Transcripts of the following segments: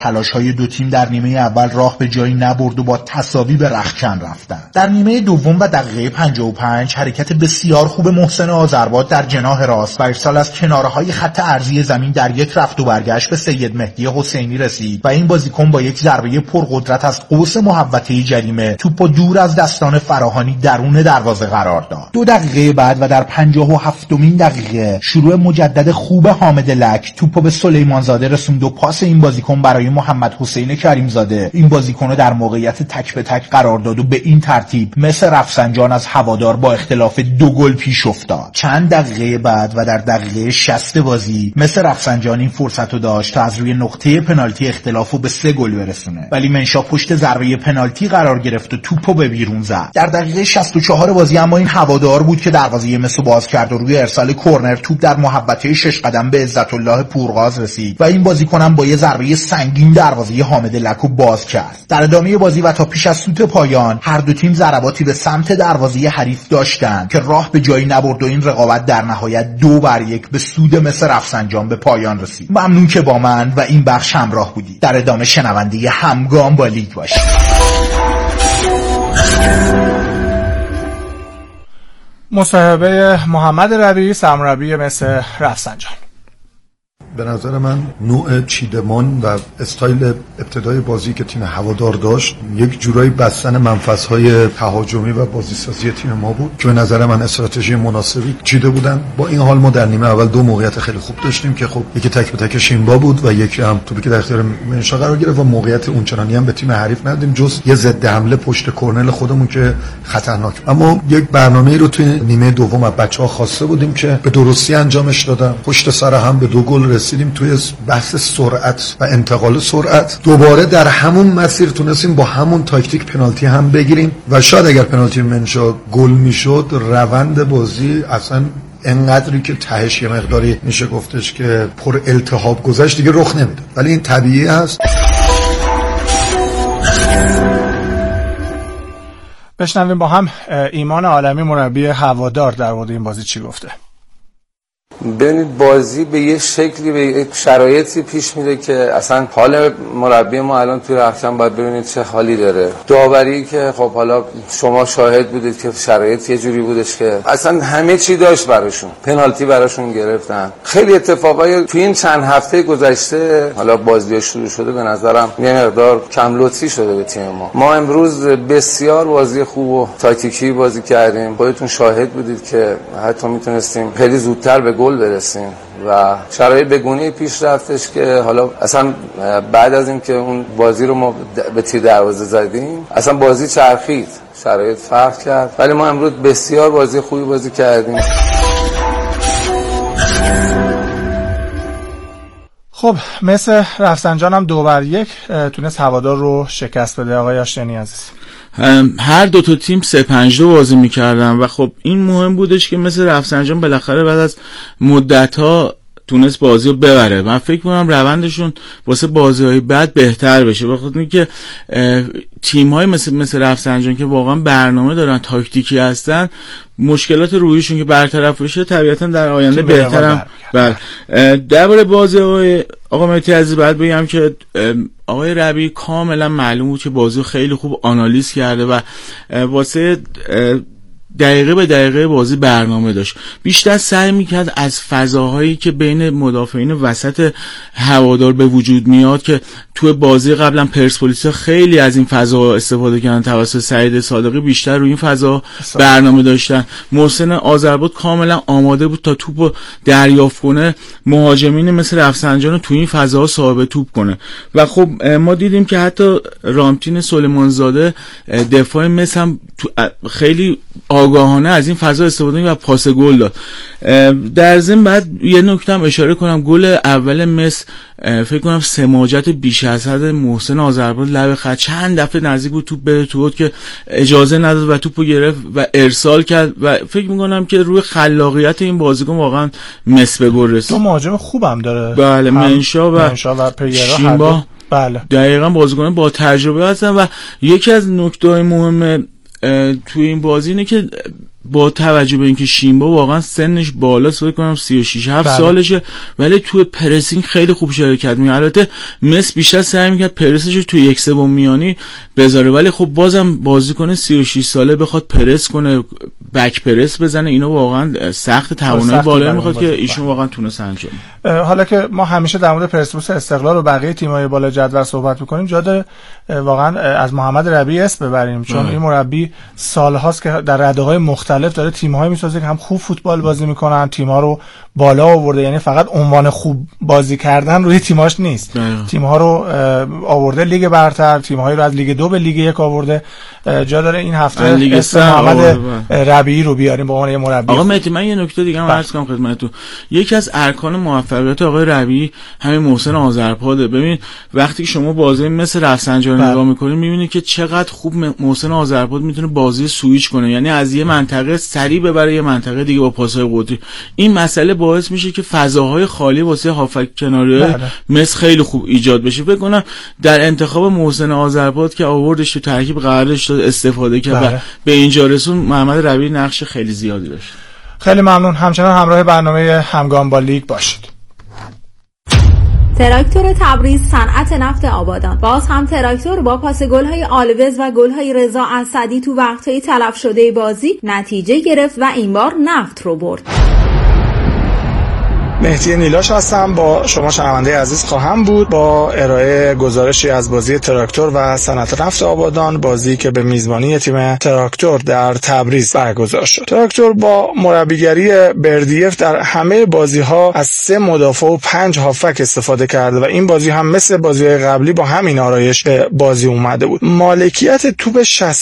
تلاش‌های دو تیم در نیمه اول راه به جایی نبرد و با تساوی به رختکن رفتن. در نیمه دوم و دقیقه 55 حرکت بسیار خوب محسن آذرباد در جناح راست و ارسال از کنارهای خط عرضی زمین در یک رفت و برگشت به سید مهدی حسینی رسید و این بازیکن با یک ضربه پرقدرت از قوس محوطه جریمه توپو دور از دستان فراهانی درون دروازه قرار داد. 2 دقیقه بعد و در 57مین دقیقه شروع مجدد خوب حامد لک توپو به سلیمان زاده رسوند و پاس این بازیکن برای محمد حسین کریمزاده این بازیکن رو در موقعیت تک به تک قرار داد و به این ترتیب مثل رفسنجان از هوادار با اختلاف 2 گل پیش افتاد. چند دقیقه بعد و در دقیقه 60 بازی مثل رفسنجان این فرصت رو داشت تا از روی نقطه پنالتی اختلاف رو به 3 گل برسونه، ولی منشا پشت ضربه پنالتی قرار گرفت و توپو به بیرون زد. در دقیقه 64 بازی اما این هوادار بود که دروازه مس رو باز کرد و روی ارسال کرنر توپ در محوطه 6 قدم به عزت الله پورغاز رسید و این بازیکن هم با یه ضربه سنگین دروازه حامد لکو باز کرد. در ادامه بازی و تا پیش از سوت پایان هر دو تیم ضرباتی به سمت دروازه حریف داشتند که راه به جایی نبرد و این رقابت در نهایت 2-1 به سود مس رفسنجان به پایان رسید. ممنون که با من و این بخش همراه بودید. در ادامه شنونده همگام با لیگ باشید. مصاحبه محمد ربیعی سرمربی مس رفسنجان. به نظر من نوع چیدمان و استایل ابتدای بازی که تیم هوادار داشت یک جورایی بستن منفذهای تهاجمی و بازیسازی تیم ما بود که به نظر من استراتژی مناسبی چیده بودن. با این حال ما در نیمه اول 2 موقعیت خیلی خوب داشتیم که خب یکی تک به تک شینبا بود و یکی هم توپی که در اختیار منشا قرار گرفت و موقعیت اونچنانی هم به تیم حریف ندادیم جز یه ضد حمله پشت کرنل خودمون که خطرناک. اما یک برنامه‌ای رو توی نیمه دوم از بچه‌ها خواسته بودیم که به درستی انجامش دادن. پشت سر هم به 2 گل رسیدیم. توی بحث سرعت و انتقال سرعت دوباره در همون مسیر تونستیم با همون تاکتیک پنالتی هم بگیریم و شاید اگر پنالتی منشا گل میشد روند بازی اصلا انقدری که تهش یه مقداری میشه گفتش که پر التهاب گذشت دیگه رخ نمیداد، ولی این طبیعی است. بشنویم با هم ایمان عالمی مربی هوادار در مورد این بازی چی گفته. ببینید بازی به یه شکلی به یک شرایطی پیش میره که اصلا حال مربی ما الان توی رختکن باید ببینید چه حالی داره. داوری که خب حالا شما شاهد بودید که شرایط یه جوری بودش که اصلا همه چی داشت براشون، پنالتی براشون گرفتن. خیلی اتفاقای توی این چند هفته گذشته حالا بازی شروع شده به نظرم یه مقدار کم لطفی شده به تیم ما. ما امروز بسیار بازی خوب و تاکتیکی بازی کردیم. خودتون شاهد بودید که حتی میتونستیم خیلی زودتر به گل برسیم و شرایط بگونه پیش رفتش که حالا اصلا بعد از این که اون بازی رو ما به تیر دروازه زدیم اصلا بازی چرخید، شرایط فرق کرد، ولی ما امروز بسیار بازی خوبی بازی کردیم. خب مثل رفسنجان هم 2-1 تونست هوادار رو شکست بده. آقای آشتینی عزیز، هر دو تا تیم 3-5-2 بازی میکردن و خب این مهم بودش که مثل رفسنجان بالاخره بعد از مدت‌ها تونست بازی رو ببره. من فکر می‌کنم روندشون واسه بازی‌های بعد بهتر بشه، بخاطر اینکه تیم‌های مثل رفسنجان که واقعا برنامه دارن، تاکتیکی هستن، مشکلات روحیشون که برطرف بشه طبیعتاً در آینده بهترم. بله، درباره بازی آقا مهدی عزیز باید بگم که آقای ربیعی کاملا معلوم بود که بازی خیلی خوب آنالیز کرده و واسه دقیقه به دقیقه بازی برنامه داشت. بیشتر سعی میکرد از فضاهایی که بین مدافعین وسط هوادار به وجود میاد که توی بازی قبلا پرسپولیس خیلی از این فضا استفاده کردن توسط سعید صادقی، بیشتر روی این فضا برنامه داشتن. محسن آذرباد کاملا آماده بود تا توپو دریافت کنه، مهاجمین مثل رفسنجان رو توی این فضاها صاحب توپ کنه و خب ما دیدیم که حتی رامتین سلیمانزاده دفاع مس هم خیلی آگاهانه از این فضا استفاده و پاس گل داد. در ضمن بعد یه نکته هم اشاره کنم، گل اول مس فکر کنم سماجت بیش از حد محسن آذرباد لب خط، چند دفعه نزدیک بود توپ بره تو که اجازه نداد و توپو گرفت و ارسال کرد و فکر میکنم که روی خلاقیت این بازیکن واقعا مس به گل رسید. دو مهاجم خوبم داره. بله، منشا و پیرا. بله، دقیقاً بازیکن با تجربه هستن و یکی از نکته‌های مهم توی این بازی اینه که با توجه به اینکه شیمبا واقعا سنش بالاست، فکر کنم 36 7 سالشه، ولی توی پرسینگ خیلی خوب شرکت می‌کنه. البته مس بیشتر سعی می‌کنه پرسش رو توی 1/3 میانی بذاره، ولی خب بازم بازیکن 36 ساله بخواد پرس کنه، بک پرس بزنه، اینا واقعا سخت، توانایی بالایی میخواد که ایشون واقعا تونست انجام. حالا که ما همیشه در مورد پرسپولیس استقلال و بقیه تیم‌های بالا جدول صحبت می‌کنیم، جا داره واقعا از محمد ربیعی اسم ببریم، چون این مربی سال‌هاست که در رده‌های مختلف داره تیم‌هایی می‌سازه که هم خوب فوتبال بازی می‌کنن، تیم‌ها رو بالا آورده، یعنی فقط عنوان خوب بازی کردن روی تیم‌هاش نیست، تیم‌ها رو آورده لیگ برتر، تیم‌هایی رو از لیگ 2 به لیگ 1 آورده. جا داره این هفته اسم محمد ربیعی رو بیاریم به عنوان یه مربی. آقا مهدی، من یه نکته دیگه هم عرض کنم خدمتتون. یکی از ارکان موفقیت آقای ربیعی همین محسن آذرپاده. ببین وقتی که شما بازی مثل رفسنجانی نگاه می‌کنید می‌بینید که چقدر خوب محسن آذرپاد میتونه بازی سوئیچ کنه، یعنی از یه منطقه سریع ببره یه منطقه دیگه با پاس‌های قطری. این مسئله باعث میشه که فضاهای خالی واسه هافک کناری مثل خیلی خوب ایجاد بشه. فکر کنم در انتخاب محسن آذرپاد که آوردش تو ترکیب قرارش داد استفاده کرد و به اینجا رسون، محمد ربیعی نقش خیلی زیادی داشت. خیلی ممنون. همچنان همراه برنامه همگام با لیگ باشید. تراکتور تبریز صنعت نفت آبادان باز هم تراکتور با پاس گل‌های آلوز و گل‌های رضا اسدی تو وقت‌های تلف شده بازی نتیجه گرفت و این بار نفت رو برد. مهدی نیلاش هستم، با شما شنونده عزیز خواهم بود با ارائه گزارشی از بازی تراکتور و صنعت نفت آبادان، بازی که به میزبانی تیم تراکتور در تبریز برگزار شد. تراکتور با مربیگری بردیف در همه بازی‌ها از 3 مدافع و 5 هافک استفاده کرده و این بازی هم مثل بازی‌های قبلی با همین آرایش به بازی اومده بود. مالکیت توپ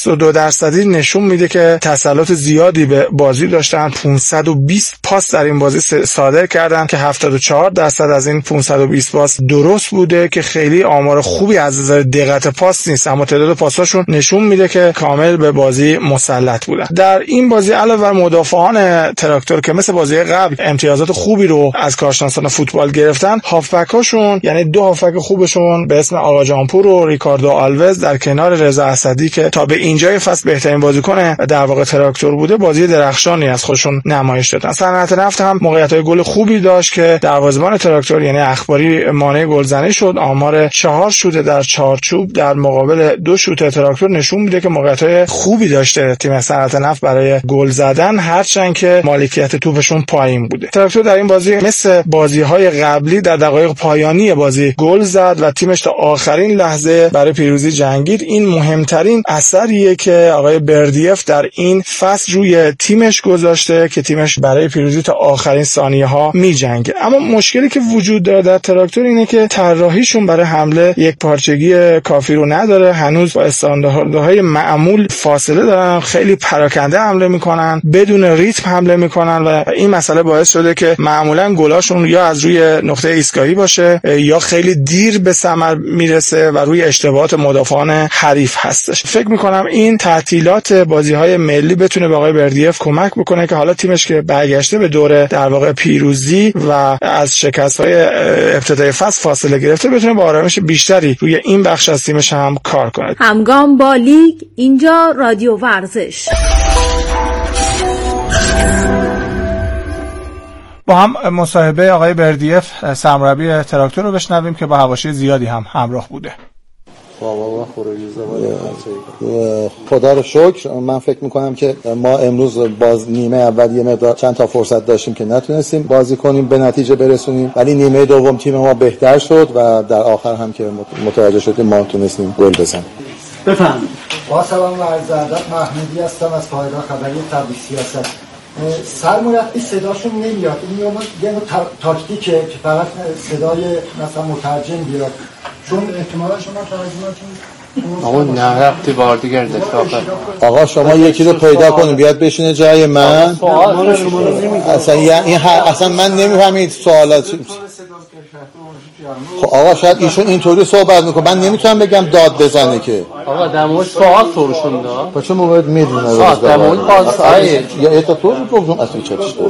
62% نشون میده که تسلط زیادی به بازی داشتن. 520 پاس در این بازی صادر کردن که 74% از این 520 پاس درست بوده که خیلی آمار خوبی از نظر دقت پاس نیست، اما تعداد پاساشون نشون میده که کامل به بازی مسلط بودن. در این بازی علاوه بر مدافعان تراکتور که مثل بازی قبل امتیازات خوبی رو از کارشناسان فوتبال گرفتن، هافبکاشون یعنی 2 هافبک خوبشون به اسم آقا جانپور و ریکاردو آلوز در کنار رضا اسدی که تا به اینجای فصل بهترین بازیکن در واقع تراکتور بوده، بازی درخشانی از خودشون نمایش دادن. صنعت نفت هم موقعیت‌های گل خوبی داشت که دروازه‌بان تراکتور یعنی اخباری مانع گلزنی شد. آمار 4 شوت در چارچوب در مقابل 2 شوت تراکتور نشون میده که موقعیت‌های خوبی داشته تیم صنعت نفت برای گل زدن، هرچند که مالکیت توپشون پایین بوده. تراکتور در این بازی مثل بازی‌های قبلی در دقایق پایانی بازی گل زد و تیمش تا آخرین لحظه برای پیروزی جنگید. این مهمترین اثریه که آقای بردیف در این فصل روی تیمش گذاشته که تیمش برای پیروزی تا آخرین ثانیه‌ها می‌جنگه. اما مشکلی که وجود داره در تراکتور اینه که طراحیشون برای حمله یک پارچگی کافی رو نداره. هنوز با استانداردهای معمول فاصله دارن، خیلی پراکنده حمله میکنن، بدون ریتم حمله میکنن و این مسئله باعث شده که معمولا گلاشون یا از روی نقطه ایستگاهی باشه یا خیلی دیر به ثمر میرسه و روی اشتباهات مدافعان حریف هستش. فکر میکنم این تعطیلات بازی‌های ملی بتونه به آقای بردیف کمک بکنه که حالا تیمش که برگشته به دوره در واقع پیروزی و از شکست‌های ابتدای فصل فاصله گرفته، بتونه با آرامش بیشتری روی این بخش از تیمش هم کار کنه. همگام با لیگ، اینجا رادیو ورزش. با هم مصاحبه آقای بردیف سرمربی تراکتور رو بشنویم که با حواشی زیادی هم همراه بوده. خدا رو شکر. من فکر میکنم که ما امروز باز نیمه اول یه مقدار چند تا فرصت داشتیم که نتونستیم بازی کنیم به نتیجه برسونیم، ولی نیمه دوم تیم ما بهتر شد و در آخر هم که متوجه شدیم ما تونستیم گل بزنیم. بفرمایید. با سلام و عرض ادب، محمودی هستم از پایگاه خبری تبریز سیاست. سرمربی صداشون نمیاد، این یه نوع تاکتیکه که فقط صدای مثلا مترجم بیاد، چون احتمالا شما ترجمه‌تون آقا نه ربطی بار دیگر داشت. آقا شما یکی رو پیدا کنید بیاد بشینه جای من. اصلا من نمیفهمید سوالات. خب آقا شاید ایشون اینطوری صحبت میکنه، من نمیتونم بگم داد بزنه که. آقا در مورد سوال طورشون داد. با چه موقعیت میدونه در مورد پاسای یا اتا طور بگم اصلا چه طور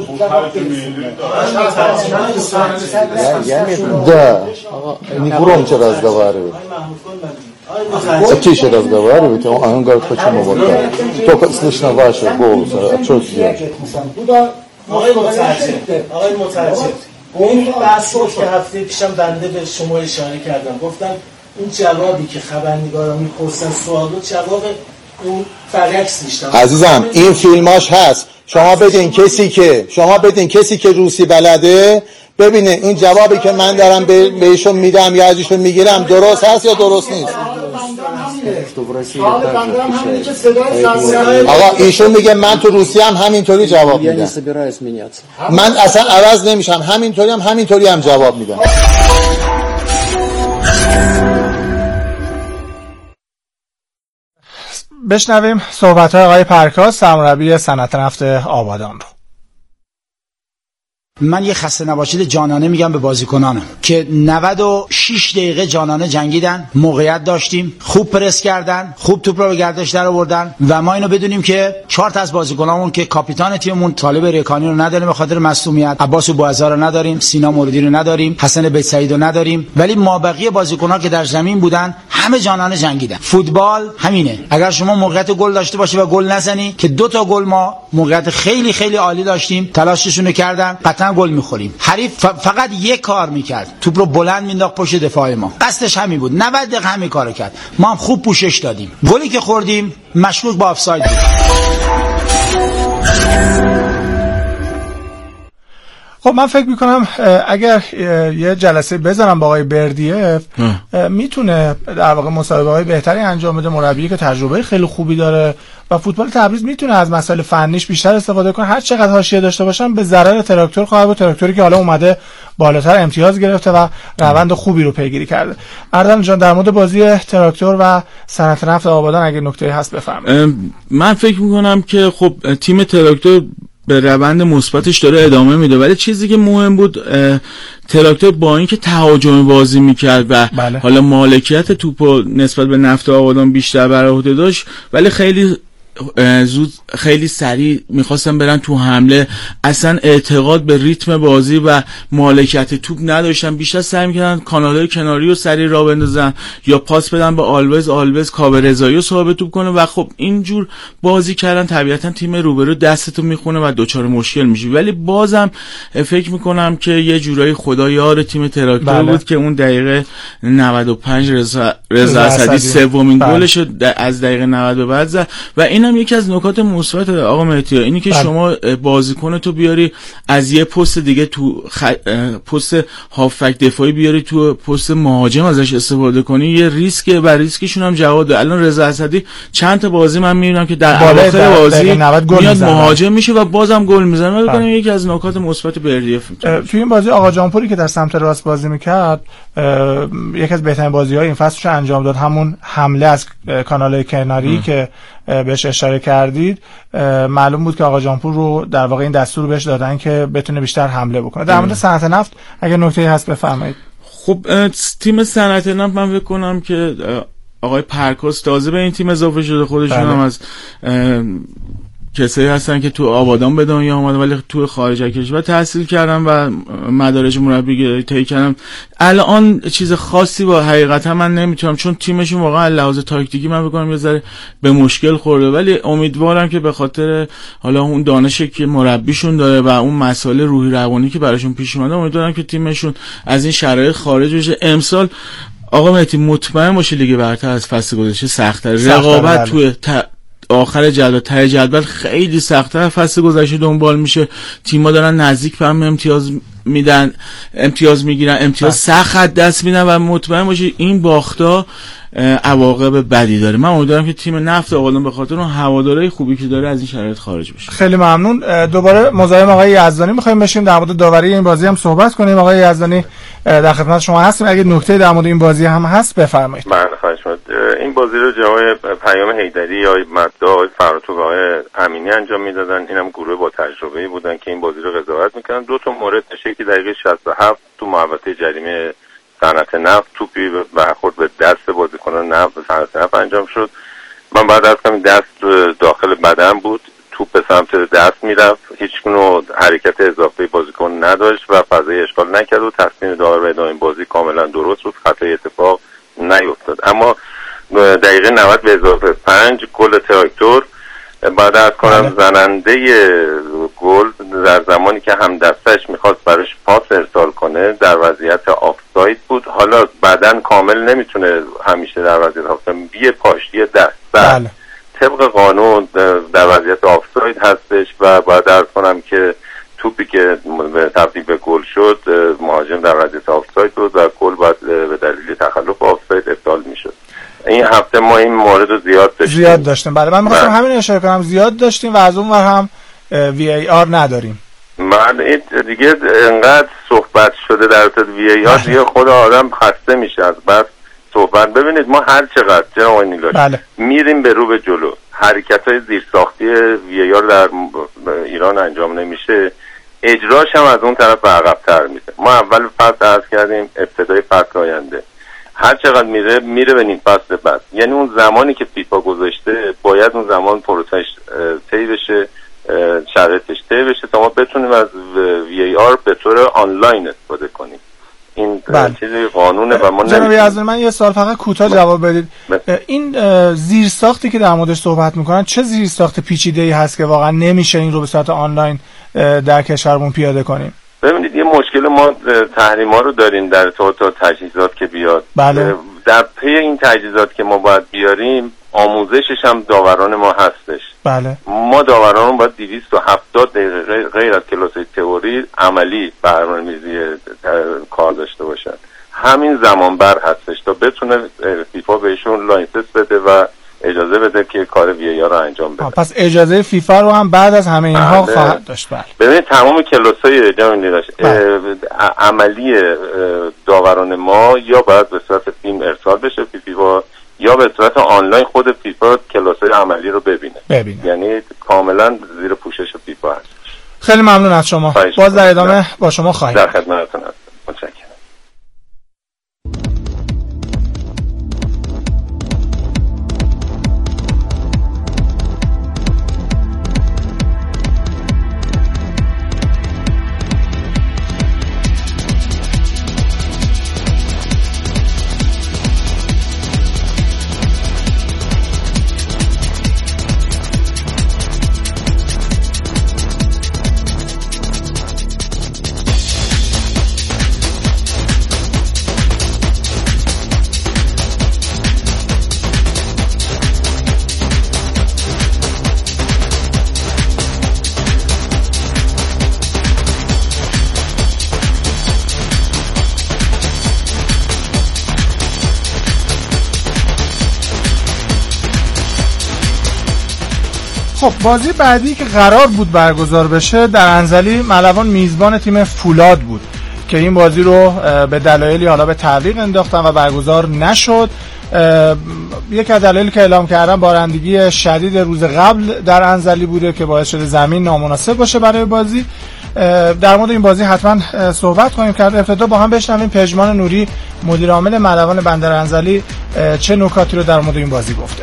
ده. آقا نیکورم چه разговаривает. Тише разговаривайте, он говорит, почему вот так. Только слышно ваше голос, а что сделать? آقای مترجم این بحثی که هفته پیشم بنده به شما اشاره کردم، گفتم این جوابی که خبرنگارا میپرسن سوالو جواب اون برعکس نیست. عزیزم این فیلماش هست، شما بدین کسی که روسی بلده ببینه این جوابی که من دارم بهشون میدم یا ازشون میگیرم درست هست یا درست نیست. آقا ایشون میگه من تو روسیه هم همینطوری جواب میدم. من اصلا عوض نمیشم، همینطوری هم جواب میدم. بشنویم صحبت‌های آقای پرکاس سرمربی صنعت نفت آبادان رو. من یه خسته نباشید جانانه میگم به بازیکنانم که 96 دقیقه جانانه جنگیدن، موقعیت داشتیم، خوب پرس کردن، خوب توپ رو به گردش در آوردن و ما اینو بدونیم که 4 تا از بازیکنامون که کاپیتان تیممون طالب ریکانی رو نداریم به خاطر مصونیت، عباس بوعزا رو نداریم، سینا موردی رو نداریم، حسن بیت سعید رو نداریم، ولی مابقی بازیکن‌ها که در زمین بودن همه جانانه جنگیدن. فوتبال همینه، اگر شما موقعیت گل داشته باشی و گل نزنی که 2 تا گل ما موقعیت خیلی خیلی عالی داشتیم، تلاششون کردن، گل میخوریم. حریف فقط یک کار میکرد، توپ رو بلند مینداخت پشت دفاع ما، قصدش همین بود. 90 دقیقه همین کارو کرد، ما هم خوب پوشش دادیم. گلی که خوردیم مشکوک با آفساید بود. خب من فکر میکنم اگر یه جلسه بزنم با آقای بردیف میتونه در واقع مسابقه‌های بهتری انجام بده، مربی که تجربه خیلی خوبی داره و فوتبال تبریز میتونه از مسائل فنیش بیشتر استفاده کنه. هر چقدر حاشیه داشته باشن به ضرر تراکتور خواهد بود، تراکتوری که حالا اومده بالاتر امتیاز گرفته و روند خوبی رو پیگیری کرده. اردلان جان در مورد بازی تراکتور و صنعت نفت آبادان اگه نکته‌ای هست بفرمایید. من فکر میکنم که خب تیم تراکتور به روند مثبتش داره ادامه میده، ولی چیزی که مهم بود تراکتور با اینکه تهاجمی بازی میکرد و حالا مالکیت توپو نسبت به نفت آبادان بیشتر بر عهده داشت، ولی خیلی زود خیلی سریع میخواستن برن تو حمله، اصلا اعتقاد به ریتم بازی و مالکیت توپ نداشتن، بیشتر سعی میکردن کانالهای کناری رو سریع راه بندازن یا پاس بدن به آلوز کاوه رضایی رو صاحب توپ کنه و خب اینجور بازی کردن طبیعتا تیم روبرو دستتو میخونه و دوچار مشکل میشی. ولی بازم فکر میکنم که یه جورایی خدا یار تیم تراکتور بود که اون دقیقه 95 رضا اسدی سومین گلش از دقیقه 90 به بعد زد و این هم یکی از نکات مثبت آقا مهدی، اینی که شما بازیکن تو بیاری از یه پست دیگه تو پست هافک دفاعی بیاری تو پست مهاجم ازش استفاده کنی، یه ریسکه و ریسکشون هم جواب ده. الان رضا اسدی چند تا بازی من میبینم که در اواخر بازی میاد مهاجم میشه و بازم گل میزنه. من میگم یکی از نکات مثبت بردیف توی این بازی آقا جانپوری که در سمت راست بازی میکرد یکی از بهترین بازی‌های این فصلش انجام داد، همون حمله از کانال کناری که بهش اشاره کردید. معلوم بود که آقا جانپور رو در واقع این دستور بهش دادن که بتونه بیشتر حمله بکنه. در مورد صنعت نفت اگه نکته‌ای هست بفرمایید. خب تیم صنعت نفت من فکر کنم که آقای پرکاس تازه به این تیم اضافه شده، خودشون هم از کسایی هستن که تو آبادان به دنیا اومدن ولی تو خارج از کشور تحصیل کردن و مدارج مربیگری طی کردن. الان چیز خاصی با حقیقتا من نمیتونم، چون تیمشون واقعا لحاظ تاکتیکی من بگم یه ذره به مشکل خورده، ولی امیدوارم که به خاطر حالا اون دانشی که مربیشون داره و اون مسائل روحی روانی که براشون پیش اومده، امیدوارم که تیمشون از این شرایط خارج بشه. امسال آقا مهدی مطمئن باشه لیگ برتر از فصل گذشته سخت‌تره، رقابت توی آخر جدول ته جدول خیلی سخت‌تر فصل گذشته دنبال میشه، تیم‌ها دارن نزدیک به هم امتیاز میگیرن، امتیاز سخت دست میدن و مطمئن باشید این باختا عواقب بدی داره. من امیدوارم که تیم نفت آبادان به خاطر اون هوادارهای خوبی که داره از این شرایط خارج بشه. خیلی ممنون. دوباره مزاحم آقای یزدانی می‌خوایم بشیم در مورد داوری این بازی هم صحبت کنیم. آقای یزدانی در خدمت شما هستیم، اگه نکته در مورد این بازی هم هست بفرمایید. بله خواهش می‌کنم. این بازی رو جناب پیام حیدری یا مدعا آقای فراتوق آقای امینی انجام میدادن، اینم گروه با تجربه‌ای بودن که این بازی رو قضاوت می‌کردن. دو تا مورد نشه که دقیقه 67 تو محوطه جریمه صنعت نفت توپی برخورد به دست بازیکنان نفت صنعت نفت انجام شد. من بعد از همین دست داخل بدن بود، توپ به سمت دست میرفت، هیچ نوع حرکت اضافه بازیکن نداشت و فضای اشغال نکرد و تصمیم داور به ادامه بازی کاملا درست بود، خطای اتفاق نیفتاد. اما دقیقه 90 به اضافه 5 گل تراکتور. بعد از کنم زننده گل در زمانی که هم دستش میخواست براش پاس ارسال کنه در وضعیت آفساید بود. حالا بدن کامل نمیتونه همیشه در وضعیت آفساید، یه پاش یه دست طبق قانون در وضعیت آفساید هستش و باید ارز کنم که توپی که تبدیل به گل شد مهاجم در وضعیت آفساید بود و گل باید به دلیل تخلف آفساید ابطال میشد. این هفته ما این مورد رو زیاد داشتیم. بله، من می‌خواستم همین اشاره کنم، زیاد داشتیم و از اون ور هم VAR نداریم. من دیگه انقدر صحبت شده در مورد VAR دیگه خود آدم خسته میشه از بس صحبت. ببینید ما هر چقدر جناب نیلاش میریم به رو به جلو، حرکت‌های زیرساختی VAR در ایران انجام نمیشه، اجراش هم از اون طرف به عقب‌تر میره. ما اول فصل عرض کردیم ابتدای فصل آینده هر چقدر میره به نیم فصل بعد، یعنی اون زمانی که فیفا گذاشته باید اون زمان پروسش طی بشه، شرایطش طی بشه تا ما بتونیم از VAR به طور آنلاین استفاده کنیم. این چیزی قانونه و ما جناب یزدانی من یه سوال فقط کوتاه جواب بدید. این زیرساختی که در موردش صحبت میکنن چه زیرساخت پیچیده‌ای هست که واقعا نمیشه این رو به صورت آنلاین در کشورمون پیاده کنیم؟ ببینید یه مشکل ما تحریما رو داریم در تا تجهیزات که بیاد. بله. در پی این تجهیزات که ما باید بیاریم آموزشش هم داوران ما هستش. بله. ما داوران باید 270 دقیقه غیر از کلاس‌های تئوری عملی برنامه‌ریزی کار داشته باشن. همین زمان بر هستش تا بتونه فیفا بهشون لایسنس بده و اجازه بده که کار VAR رو انجام بده. پس اجازه فیفا رو هم بعد از همه اینها خواهد داشت. بله. ببینید تمام کلاس‌های جام نیلاش عملی داوران ما یا باید به صورت فیلم ارسال بشه فیفا یا به صورت آنلاین خود فیفا کلاس‌های عملی رو ببینه. یعنی کاملا زیر پوشش فیفا هست. خیلی ممنون از شما. باز در ادامه با شما خواهیم. در خدمتتون هستم. متشکرم. خب بازی بعدی که قرار بود برگزار بشه در انزلی ملوان میزبان تیم فولاد بود که این بازی رو به دلایلی حالا به تعویق انداختن و برگزار نشد. یک از دلایلی که اعلام کردن بارندگی شدید روز قبل در انزلی بوده که باعث شده زمین نامناسب باشه برای بازی. در مورد این بازی حتما صحبت خواهیم کرد. ابتدا با هم بشنویم پژمان نوری مدیر عامل ملوان بندر انزلی چه نکاتی رو در مورد این بازی گفته.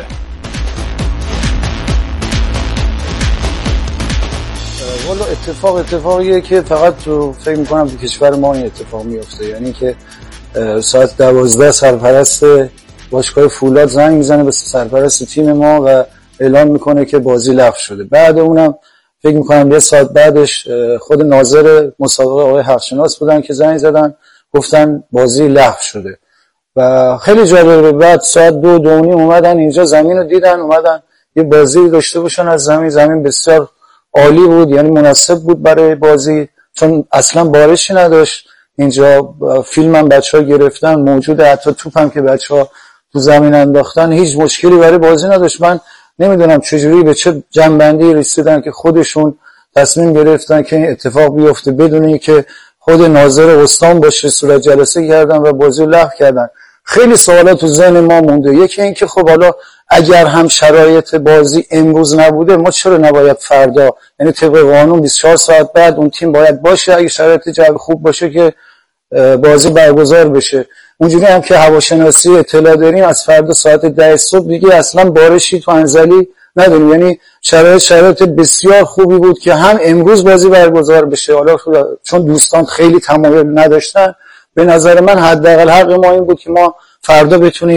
والا اتفاقیه که فقط تو فکر میکنم تو کشور ما این اتفاق میفته، یعنی که ساعت 12 سرپرست باشگاه فولاد زنگ میزنه به سرپرست تیم ما و اعلام میکنه که بازی لغو شده. بعد اونم فکر میکنم یه ساعت بعدش خود ناظر مسابقه آقای حقشناس بودن که زنگ زدن گفتن بازی لغو شده و خیلی جالبه. بعد ساعت 2:30 اومدن اینجا زمین رو دیدن، اومدن یه بازی داشته باشن از زمین بسیار عالی بود، یعنی مناسب بود برای بازی چون اصلا بارشی نداشت. اینجا فیلم هم بچه‌ها گرفتن موجوده، حتی توپ هم که بچه‌ها تو زمین انداختن، هیچ مشکلی برای بازی نداشت. من نمیدونم چجوری به چه جنبندی رسیدن که خودشون تصمیم گرفتن که این اتفاق بیفته بدون اینکه خود ناظر استان باشه، صورت جلسه کردن و بازی رو لغو کردن. خیلی سوالات تو ذهن ما مونده. یکی این که خب حالا اگر هم شرایط بازی امروز نبوده ما چرا نباید فردا، یعنی طبق قانون 24 ساعت بعد اون تیم باید باشه اگه شرایط جو خوب باشه که بازی برگزار بشه. اونجوری هم که هواشناسی اطلاع داریم از فردا ساعت 10 صبح دیگه اصلا بارشی تو انزلی نداریم، یعنی شرایط بسیار خوبی بود که هم امروز بازی برگزار بشه. حالا چون دوستان خیلی تمایل نداشتن به نظر من حداقل حق ما این بود که ما فردا بتونیم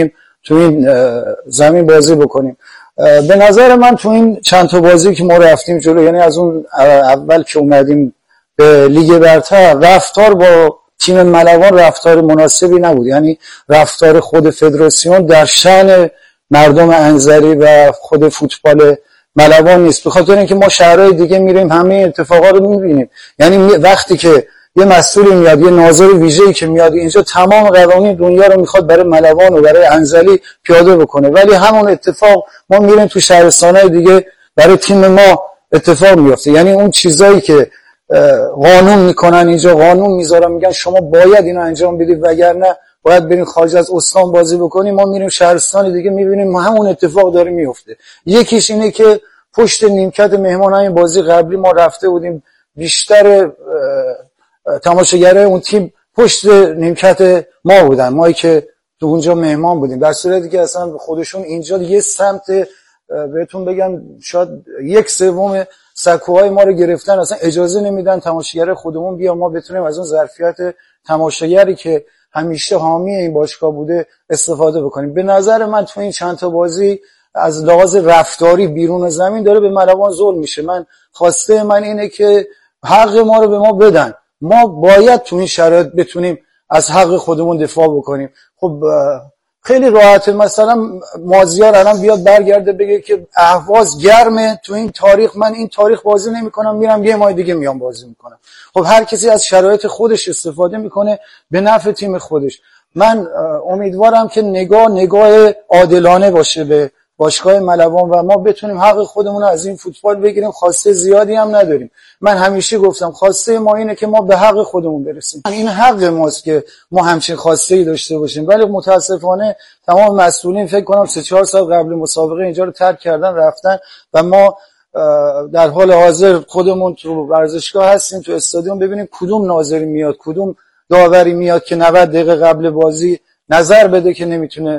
تو این زمین بازی بکنیم. به نظر من تو این چند تا بازی که ما رفتیم جلو، یعنی از اون اول که اومدیم به لیگ برتر، رفتار با تیم ملوان رفتار مناسبی نبود. یعنی رفتار خود فدراسیون در شأن مردم انزلی و خود فوتبال ملوان نیست. به خاطر اینکه ما شهرهای دیگه میریم همه اتفاقا رو میبینیم. یعنی وقتی که یه مسئولی میاد، یه ناظر ویژه‌ای که میاد اینجا، تمام قوانین دنیا رو میخواد برای ملوان و برای انزلی پیاده بکنه، ولی همون اتفاق ما میریم تو شهرستان‌های دیگه برای تیم ما اتفاق میفته. یعنی اون چیزایی که قانون میکنن اینجا قانون میذارن، میگن شما باید اینو انجام بدید وگرنه باید بریم خارج از استان بازی بکنیم. ما میریم شهرستان دیگه میبینیم همون اتفاق داره میفته. یکیش اینه که پشت نیمکت مهمانای بازی قبلی ما رفته بودیم، بیشتر تماشاگرای اون تیم پشت نیمکت ما بودن، ما که تو اونجا مهمان بودیم، در صورتی که اصلا خودشون اینجا یه سمت بهتون بگم شاید 1/3 سکوهای ما رو گرفتن، اصلا اجازه نمیدن تماشاگر خودمون بیا ما بتونیم از اون ظرفیت تماشاگری که همیشه حامی این باشگاه بوده استفاده بکنیم. به نظر من تو این چند تا بازی از لحاظ رفتاری بیرون زمین داره به ملوان ظلم میشه. من خواسته من اینه که حق ما رو به ما بدن، ما باید تو این شرایط بتونیم از حق خودمون دفاع بکنیم. خب خیلی راحته مثلا مازیار الان بیاد برگرده بگه که اهواز گرمه تو این تاریخ، من این تاریخ بازی نمی‌کنم، میرم یه ماه دیگه میام بازی میکنم. خب هر کسی از شرایط خودش استفاده میکنه به نفع تیم خودش. من امیدوارم که نگاه عادلانه باشه به باشگاه ملوان و ما بتونیم حق خودمون رو از این فوتبال بگیریم. خواسته زیادی هم نداریم. من همیشه گفتم خواسته ما اینه که ما به حق خودمون برسیم. این حق ماست که ما همچین خواسته‌ای داشته باشیم، ولی متاسفانه تمام مسئولین فکر کنم 3-4 سال قبل مسابقه اینجا رو ترک کردن رفتن و ما در حال حاضر خودمون تو ورزشگاه هستیم، تو استادیوم، ببینیم کدوم ناظری میاد، کدوم داوری میاد که 90 دقیقه قبل بازی نظر بده که نمیتونه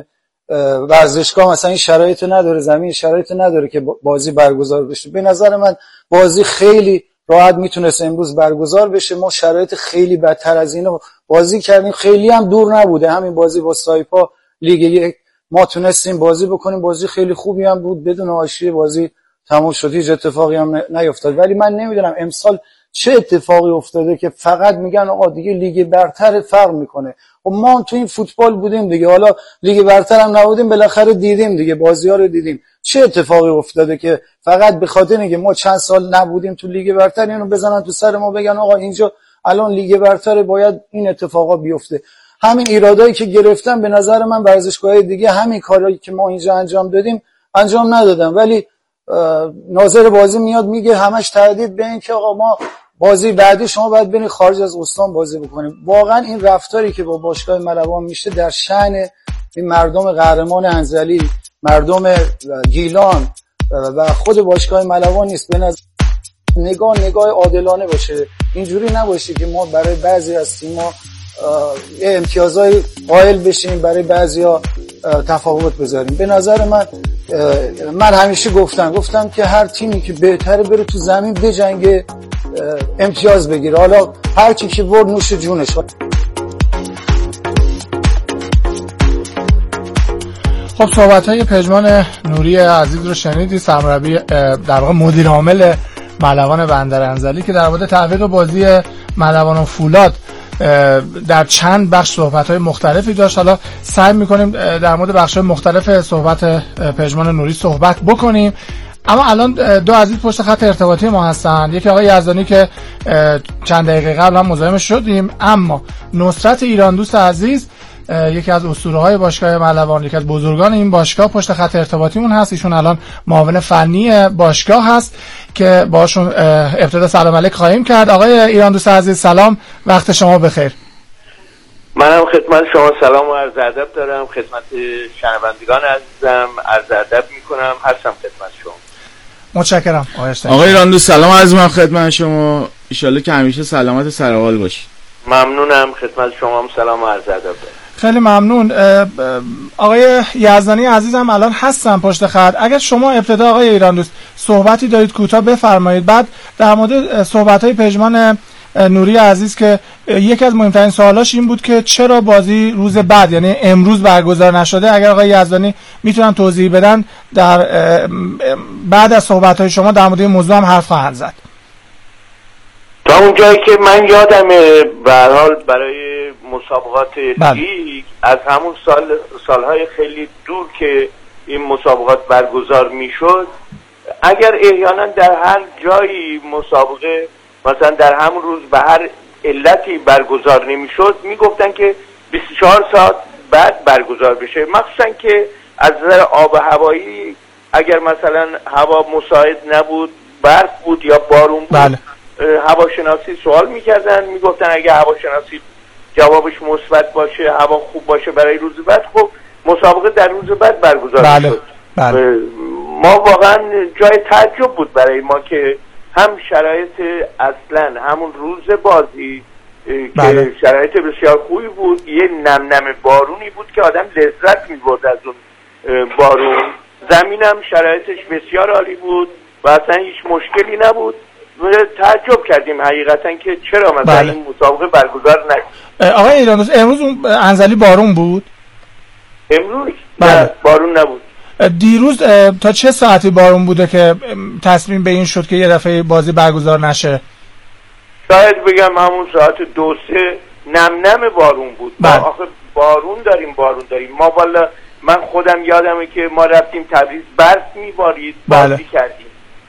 ورزشگاه مثلا این شرایط نداره، زمین شرایط نداره که بازی برگزار بشه. به نظر من بازی خیلی راحت میتونست امروز برگزار بشه. ما شرایط خیلی بدتر از اینو بازی کردیم، خیلی هم دور نبوده. همین بازی با سایپا لیگ 1 ما تونستیم بازی بکنیم، بازی خیلی خوبی هم بود، بدون حاشیه بازی تموم شد، هیچ اتفاقی هم نیفتاد. ولی من نمیدونم امسال چه اتفاقی افتاده که فقط میگن آقا دیگه لیگ برتر فرق میکنه. و ما تو این فوتبال بودیم دیگه، حالا لیگ برتر هم نبودیم، بالاخره دیدیم دیگه، بازی‌ها رو دیدیم. چه اتفاقی افتاده که فقط به خاطر اینکه ما چند سال نبودیم تو لیگ برتر اینو بزنن تو سر ما بگن آقا اینجا الان لیگ برتر باید این اتفاقا بیفته. همین ایرادایی که گرفتن به نظر من ورزشگاه‌های دیگه همین کارهایی که ما اینجا انجام دادیم انجام ندادن، ولی ناظر بازی میاد میگه همش تهدید به این که آقا ما بازی بعدی شما باید برید خارج از استان بازی بکنیم. واقعا این رفتاری که با باشگاه ملوان میشه در شأن این مردم قهرمان انزلی، مردم گیلان و خود باشگاه ملوان نیست. به نظر نگاه عادلانه باشه، اینجوری نباشه که ما برای بعضی از تیم‌ها امتیازهای قائل بشیم، برای بعضیا تفاوت بذاریم. به نظر من همیشه گفتم که هر تیمی که بهتره بره تو زمین بجنگه، امتیاز بگیره، حالا هر کی که برد نوش جونش. خب صحبت‌های پژمان نوری عزیز رو شنیدید، سرمربی در واقع مدیر عامل ملوان بندر انزلی که در مورد تعویض بازی ملوان و فولاد در چند بخش صحبت‌های مختلفی داشت. حالا سعی می‌کنیم در مورد بخش‌های مختلف صحبت پژمان نوری صحبت بکنیم. اما الان دو عزیز پشت خط ارتباطی ما هستن، یکی آقای یزدانی که چند دقیقه قبل هم مزاحمش شدیم، اما نصرت ایران دوست عزیز یکی از اسطوره‌های باشگاه ملوان، یکی از بزرگان این باشگاه پشت خط ارتباطیمون هست. ایشون الان معاون فنی باشگاه هست که باشون ابتدا سلام علیک خواهیم کرد. آقای ایران دوست عزیز سلام، وقت شما بخیر. منم خدمت شما سلام و عرض ادب دارم، خدمت شنوندگان عزیزم عرض ادب میکنم، هستم خدمت شما. متشکرم. آقای ایران دوست سلام عرض می‌کنم خدمت شما، ان شاءالله که همیشه سلامت سر حال باشید. ممنونم، خدمت شما هم سلام و عرض ادب دارم. خیلی ممنون. آقای یزدانی عزیزم الان هستن پشت خط، اگر شما ابتدا آقای ایران دوست صحبتی دارید کوتاه بفرمایید، بعد در مورد صحبت‌های پژمان نوری عزیز که یکی از مهمترین سوالاش این بود که چرا بازی روز بعد یعنی امروز برگزار نشده. اگر آقای یزدانی میتونن توضیح بدن در بعد از صحبت‌های شما در مورد این موضوع هم حرف خواهند زد. تا اونجایی که من یادمه به هر حال برای مسابقات لیگ از همون سالهای خیلی دور که این مسابقات برگزار میشد، اگر احیانا در هر جایی مسابقه مثلا در همون روز به هر علتی برگزار نمیشد میگفتن که 24 ساعت بعد برگزار بشه، مخصوصا که از نظر آب و هوایی اگر مثلا هوا مساعد نبود، برف بود یا بارون بود، هواشناسی سوال میکردن، میگفتن اگه هواشناسی جوابش مثبت باشه، هوا خوب باشه برای روز بعد، خب مسابقه در روز بعد برگزار شد. ما واقعا جای تعجب بود برای ما که هم شرایط اصلا همون روز بازی که شرایط بسیار خوبی بود، یه نم بارونی بود که آدم لذت می‌برد از اون بارون، زمینم شرایطش بسیار عالی بود و اصلا هیچ مشکلی نبود. تعجب کردیم حقیقتا که چرا مثلا این مسابقه برگزار نشد. آقای ایرانوس امروز اون انزلی بارون بود؟ امروز بارون نبود. دیروز تا چه ساعتی بارون بوده که تصمیم به این شد که یه دفعه بازی برگزار نشه؟ شاید بگم همون ساعت 2-3 نم بارون بود. آخه بارون داریم ما والا من خودم یادمه که ما رفتیم تبریز، برف میبارید، بازی کردیم.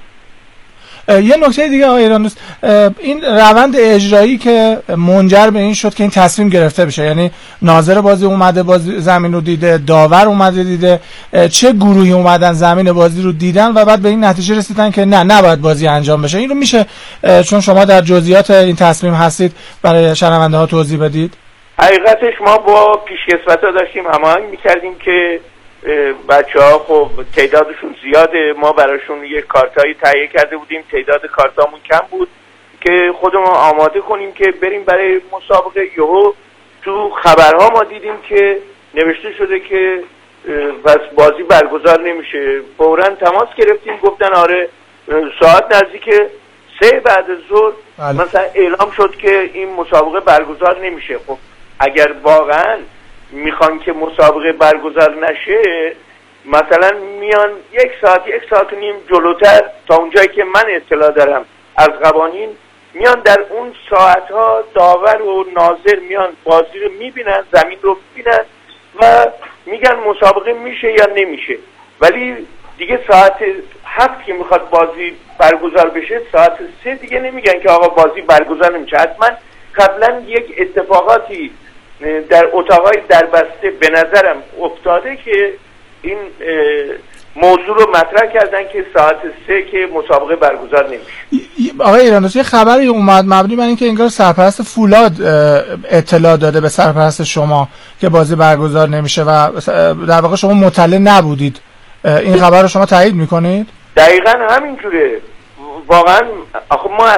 یه نکته دیگه آقای ایرانوس، این روند اجرایی که منجر به این شد که این تصمیم گرفته بشه، یعنی ناظر بازی اومده بازی زمین رو دیده، داور اومده دیده، چه گروهی اومدن زمین بازی رو دیدن و بعد به این نتیجه رسیدن که نه نباید بازی انجام بشه. این رو میشه چون شما در جزئیات این تصمیم هستید برای شنونده ها توضیح بدید؟ حقیقتش ما با پیشکسوت‌ها داشتیم هماهنگ می‌کردیم که بچه‌ها خب تعدادشون زیاده، ما براشون یه کارتایی تهیه کرده بودیم، تعداد کارتامون کم بود که خودمون آماده کنیم که بریم برای مسابقه. یهو تو خبرها ما دیدیم که نوشته شده که بس بازی برگزار نمیشه. فوراً تماس گرفتیم، گفتن آره ساعت نزدیک 3 بعد از ظهر مثلا اعلام شد که این مسابقه برگزار نمیشه. خب اگر واقعاً میخوان که مسابقه برگزار نشه، مثلا میان 1 ساعت و نیم جلوتر، تا اونجایی که من اطلاع دارم از قوانین، میان در اون ساعتها داور و ناظر میان بازی رو میبینن، زمین رو میبینن و میگن مسابقه میشه یا نمیشه. ولی دیگه ساعت 7 که میخواد بازی برگزار بشه، ساعت 3 دیگه نمیگن که آقا بازی برگزار نمیشه. حتما قبلا یک اتفاقاتی در اتاقای دربسته به نظرم افتاده که این موضوع رو مطرح کردن که ساعت 3 که مسابقه برگزار نمیشه. آقای ایرانوس یه خبری اومد مبنی بر اینکه انگار سرپرست فولاد اطلاع داده به سرپرست شما که بازی برگزار نمیشه و در واقع شما مطلع نبودید. این خبر رو شما تایید میکنید؟ دقیقاً همینجوره. واقعا آخه ما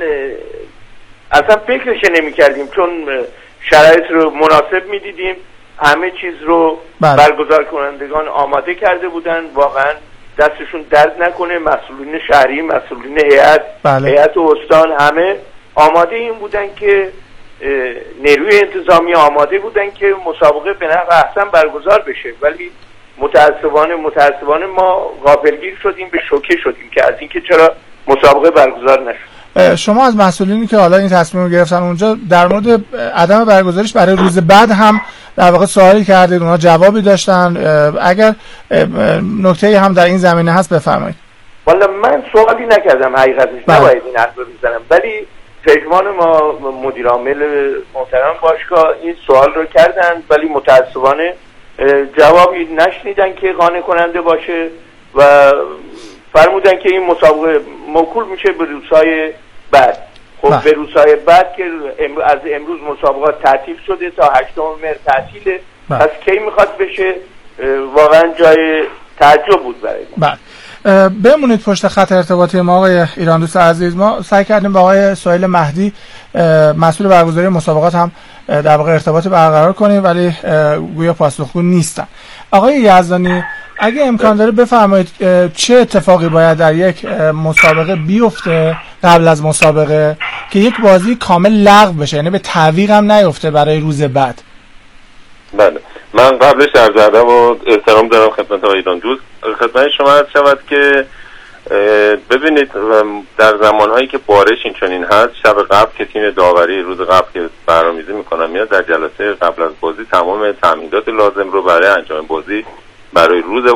اصلا فکرش نمی‌کردیم، چون شرایط رو مناسب میدیدیم، همه چیز رو برگزار کنندگان آماده کرده بودن، واقعا دستشون درد نکنه، مسئولین شهری، مسئولین هیئت و استان همه آماده این بودن که نیروی انتظامی آماده بودن که مسابقه به نحو احسن برگزار بشه. ولی متاسفانه ما غافلگیر شدیم، به شوکه شدیم که از اینکه چرا مسابقه برگزار نشد. شما از مسئولینی که حالا این تصمیم رو گرفتن اونجا در مورد عدم برگزاریش برای روز بعد هم در واقع سوالی کردید، اونها جوابی داشتن؟ اگر نکته‌ای هم در این زمینه هست بفرمایید. والا من سوالی نکردم حقیقتش، نباید این حرف رو بزنم، ولی پژمان ما مدیر عامل محترم باشگاه این سوال رو کردن، ولی متاسفانه جوابی نشنیدن که قانع کننده باشه و فرمودن که این مسابقه موکول میشه به روزهای بعد. خب به روزهای بعد که از امروز مسابقات تعطیل شده تا 8 مهر تعطیله، پس کی میخواد بشه؟ واقعا جای تعجب بود برای ما. بمونید پشت خط ارتباطی ما آقای ایراندوست عزیز. ما سعی کردیم با آقای سهیل مهدی مسئول برگزاری مسابقات هم در واقع ارتباطی برقرار کنیم، ولی گویا پاسخگو نیستن. آقای یزدانی اگه امکان داره بفرمایید چه اتفاقی باید در یک مسابقه بیفته قبل از مسابقه که یک بازی کامل لغو بشه، یعنی به تعویق هم نیفته برای روز بعد. بله، من قبلش عرض ادب و احترام دارم خدمت آقای ایران دوست. خدمت شما عرض شود که ببینید در زمانهایی که بارش این چنین هست، شب قبل که تیم داوری روز قبل که برنامه‌ریزی میکنن میاد در جلسه قبل از بازی تمام تمهیدات لازم رو برای انجام بازی برای روز